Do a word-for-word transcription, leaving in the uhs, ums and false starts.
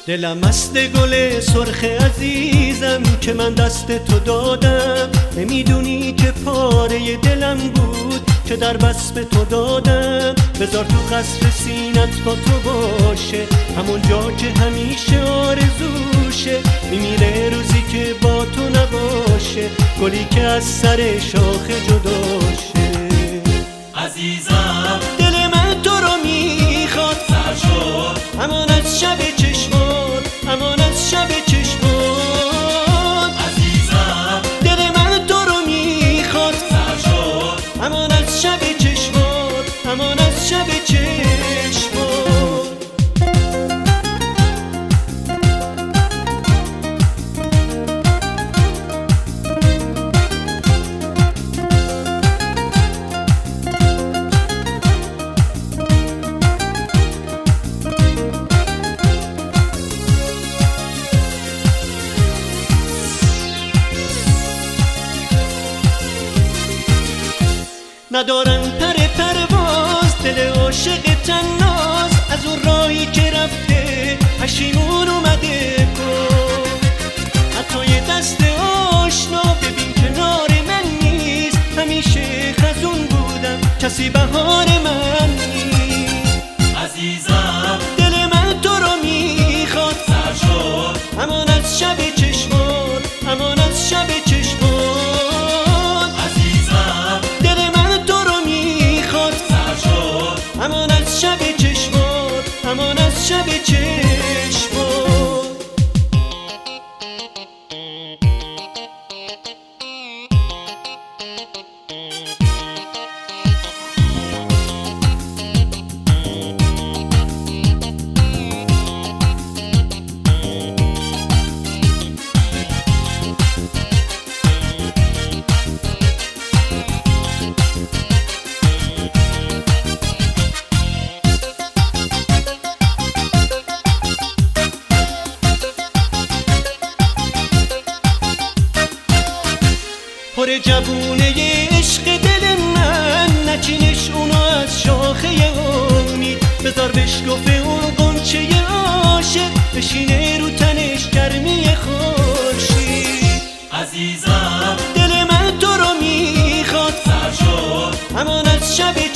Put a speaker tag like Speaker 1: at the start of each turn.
Speaker 1: دلم مست گل سرخ عزیزم که من دست تو دادم، نمیدونی که پاره دلم بود که در وصف تو دادم. بذار تو قصر سینت با تو باشه، همون جا که همیشه آرزوشه. میمیره روزی که با تو نباشه، گلی که از سر شاخه جداشه.
Speaker 2: عزیزم
Speaker 1: دل من تو رو میخواد،
Speaker 2: سر شد
Speaker 1: همان از شب چشمات، همان از شب چشمات.
Speaker 2: عزیزم
Speaker 1: دل من تو رو میخواد،
Speaker 2: سر شد
Speaker 1: همان از شب چشمات، همان از شب چشمات. ندارن پر پرواز دل عاشق تناز، از اون راهی که رفته پشیمون اومده کن. حتی یه دست آشنا ببین کنار من نیست، همیشه خزون بودم کسی بهار من نیست.
Speaker 2: عزیزم
Speaker 1: دل من تو رو میخواد،
Speaker 2: سر شد
Speaker 1: همان از شب چشمات، همان از شب چشمات. همان از شب چشمات، همان از شب چشمات. پر جوونه عشق دل من، نچینش اونو از شاخه امید. بذار بشکفه اون غنچه عاشق، بشینه رو تنش گرمی خورشید.
Speaker 2: عزیزم
Speaker 1: دل من تو رو میخواد،
Speaker 2: سر شد
Speaker 1: همان از شب